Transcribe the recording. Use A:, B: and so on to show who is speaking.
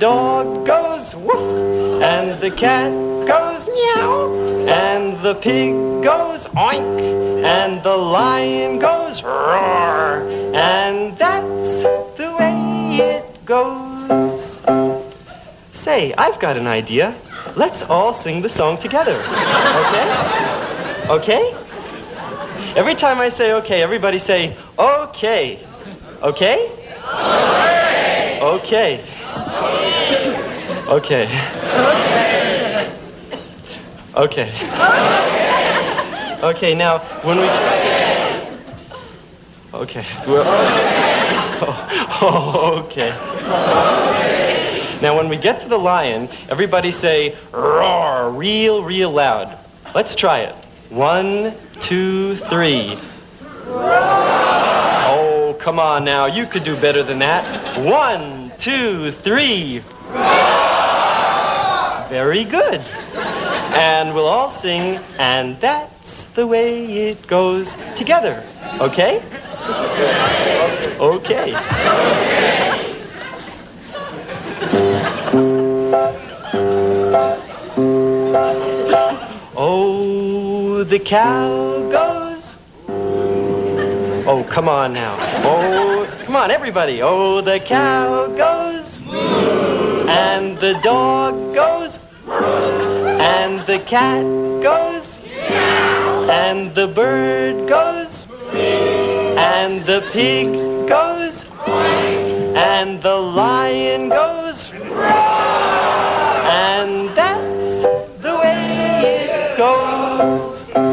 A: dog goes woof, and the cat goes meow, and the pig goes oink, and the lion goes roar, and that's the way it goes. Say, I've got an idea. Let's all sing the song together, okay? Okay? Every time I say okay, everybody say, okay. Okay? Okay. Okay. Okay. Okay, now, when we... Okay. Okay. Now, when we get to the lion, everybody say, roar, real, real loud. Let's try it. 1, 2, 3. Oh, come on now. You could do better than that. 1, 2, 3. Very good. And we'll all sing, and that's the way it goes together. Okay? Okay. Oh, the cow goes. Oh, come on now. Oh, come on, everybody. Oh, the cow goes. And the dog goes. And the cat goes. And the bird goes. And the pig goes. And the lion goes. And that's the way it goes.